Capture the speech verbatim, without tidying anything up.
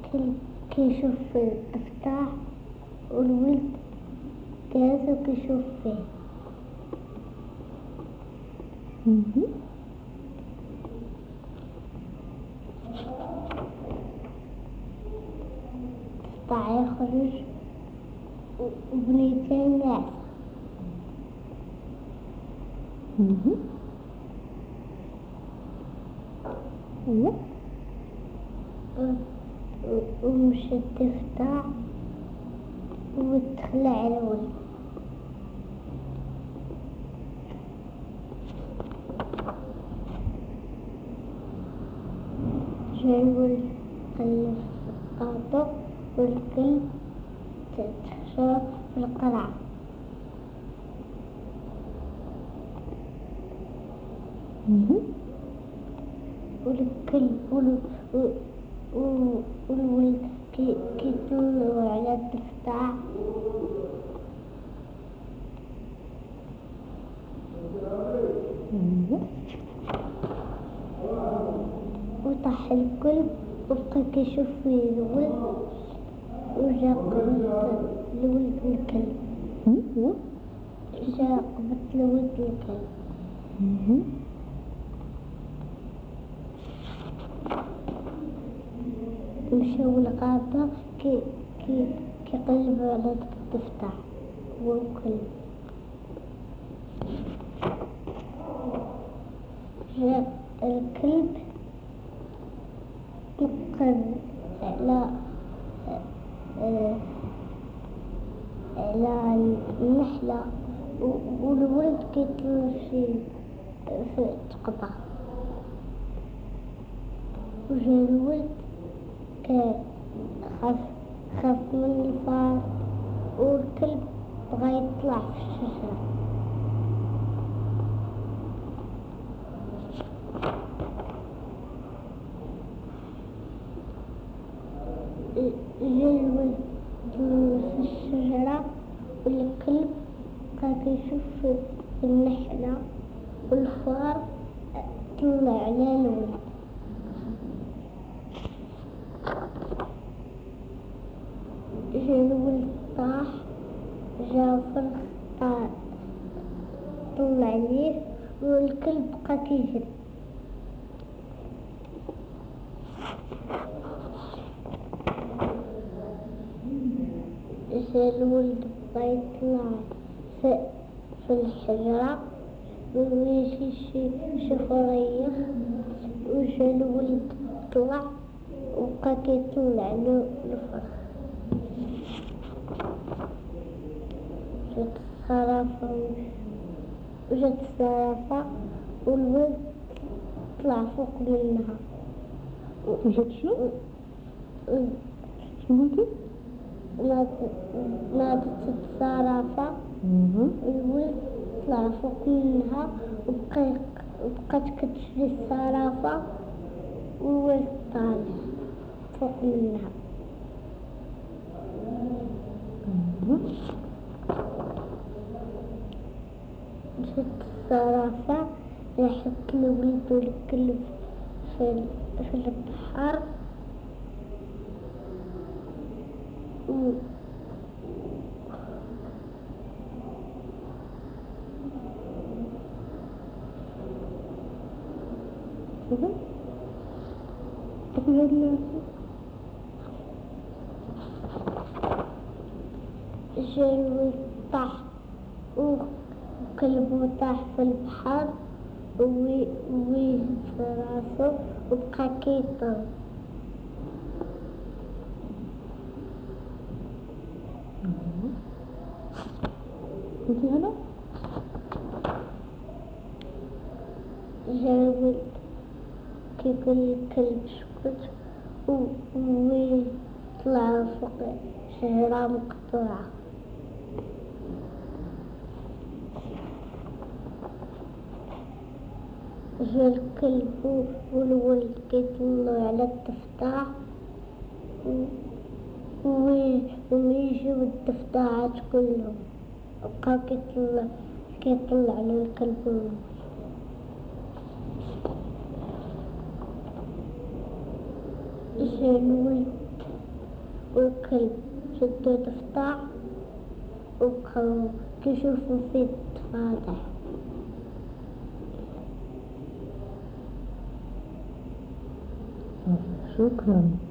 الكلب كيشوف الأفتاح والولد جالس وكيشوف فيه. مهم. الأفتاح يخرج وبنيتين يعصى. مهم. أيوة. ومشى الضفدع وتخلع الولد. جا الولد قلب قاطو والكلب تحشر في القرعة. مهم. والكلب وال- و- والولد كي كيطلعوا على الضفدع أيوة. وطاح الكلب وبقى كيشوف فيه الولد وجا قبض الولد الكلب. أيوة. جا قبض الولد الكلب. مهم. مشاو الغابة كي كي كيقلبوا على الضفدع والكلب. جا الكلب نقر على على النحلة والولد كيطلع في في تقطع. وجا الولد خاف خاف من الفار والكلب بغا يطلع في الشجرة. جا الولد في الشجرة والكلب بقى كيشوف في النحلة والفار طلع على الولد. جا الولد طاح جا فرخ طاح طلع عليه والكلب بقى كيجري. جا الولد بقى يطلع في, في الشجرة ويجي شي شي فريخ. وجا الولد طلع وبقى كيطلع له الفرخ. جات الزرافة وجات الزرافة والولد طلع فوق منها. وجات شنو؟ شنو قلتي؟ نادت الزرافة والولد طلع فوق منها وبقى وبقات كتجري الزرافة والولد طالع فوق منها. جات الزرافة راحت الولد والكلب في في البحر و كذا تقول لي جا الولد طاح وكلبه طاح في البحر ويهز راسه وبقى كيطير. قلتي هنا؟ جا الولد كيقول الكلب اسكت ويطلع فوق شجرة مقطوعة. جا الكلب والولد كيطلعوا على الضفدع ويجيو الضفدعات كلهم بقاو كيطلع كيطلع على الكلب والولد. جا الولد والكلب شدوا تفتح وكشوفوا في الفاتح. شكرا.